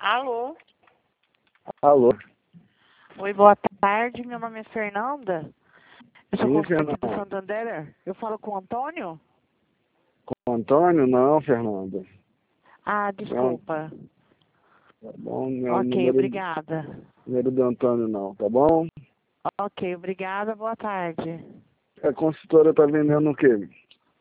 Alô? Alô? Oi, boa tarde. Meu nome é Fernanda. Eu sou Sim, consultora do Fernanda. Santander. Eu falo com o Antônio? Com o Antônio? Não, Fernanda. Ah, Não, desculpa. tá bom, não é o Ok, obrigada. número do Antônio não, tá bom? Ok, obrigada. Boa tarde. A consultora tá vendendo o quê?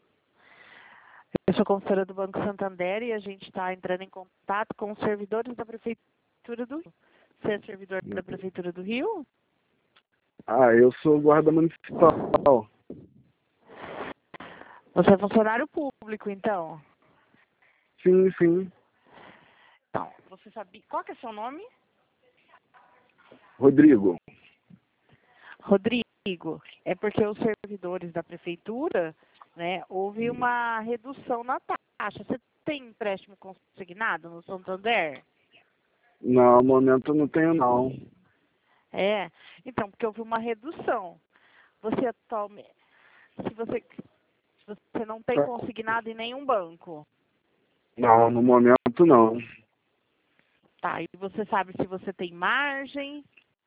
Eu sou consultora do Banco Santander e a gente está entrando em contato com os servidores da Prefeitura do Rio. Você é servidor da Prefeitura do Rio? Ah, eu sou guarda municipal. Você é funcionário público, então? Sim, sim. Então, você sabia... Qual que é seu nome? Rodrigo. Rodrigo, é porque os servidores da prefeitura, né, houve uma redução na taxa. Você tem empréstimo consignado no Santander? Não, no momento não tenho não. É, então, porque houve uma redução. Você atualmente, se você não tem consignado em nenhum banco, Não, no momento não. tá? E você sabe se você tem margem?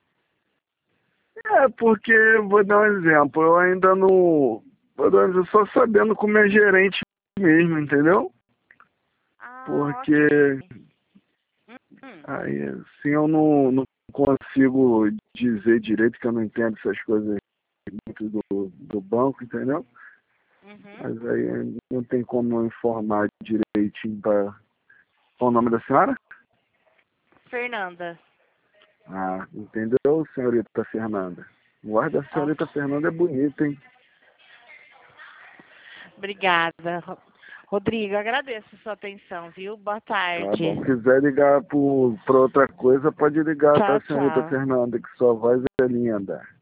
É porque, vou dar um exemplo, eu ainda não... Vou dar um exemplo, só sabendo como é gerente mesmo, entendeu? Ah, Porque ok. Hum. aí, assim, eu não consigo dizer direito, que eu não entendo essas coisas muito do banco, entendeu? Uhum. Mas aí não tem como eu informar direitinho para... Qual o nome da senhora? Fernanda. Ah, entendeu, senhorita Fernanda? Guarda, a senhorita Ok. Fernanda é bonita, hein? Obrigada. Rodrigo, agradeço a sua atenção, viu? Boa Tá tarde. bom. Quiser ligar para outra coisa, pode ligar, tá, Tchau, senhorita tchau. Fernanda, que sua voz é linda.